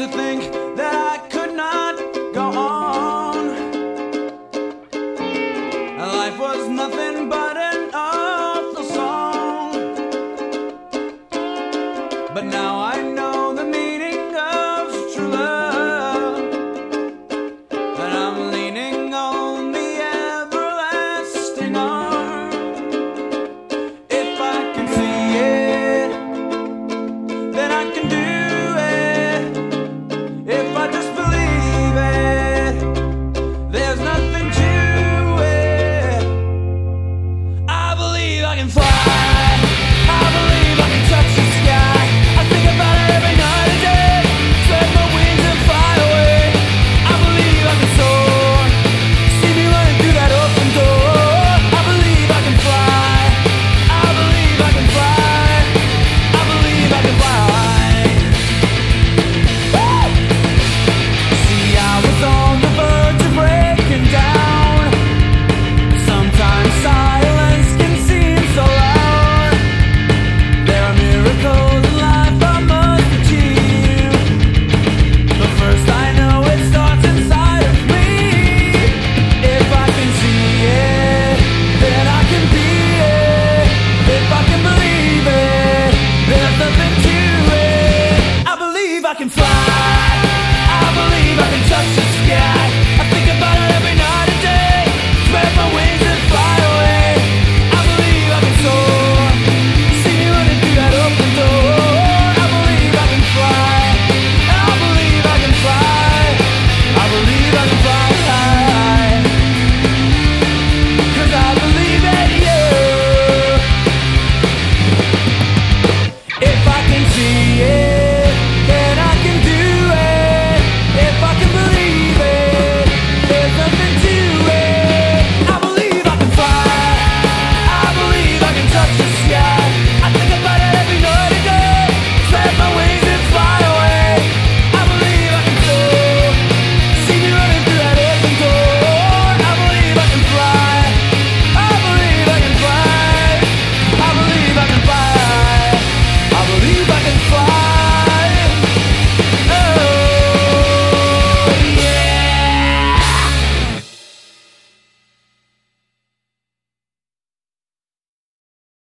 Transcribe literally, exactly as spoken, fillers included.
think that I could not go on. Life was nothing but an awful song. But now I know the meaning of true love, and I'm leaning on the everlasting arm. If I can see it, then I can do it. If I just believe it, there's nothing to it. I believe I can fly. I believe I can touch the sky. I think about it every night and day. Spread my wings and fly away. I believe I can soar. See me running through that open door. I believe I can fly. I believe I can fly. I believe I can fly. Woo! See, I was on the verge of breaking down. Sometimes silence can seem so loud. There are miracles in life I must achieve, but first I know it starts inside of me. If I can see it, then I can be it. If I can believe it, there's nothing to it. I believe I can fly. I believe I can touch the sky.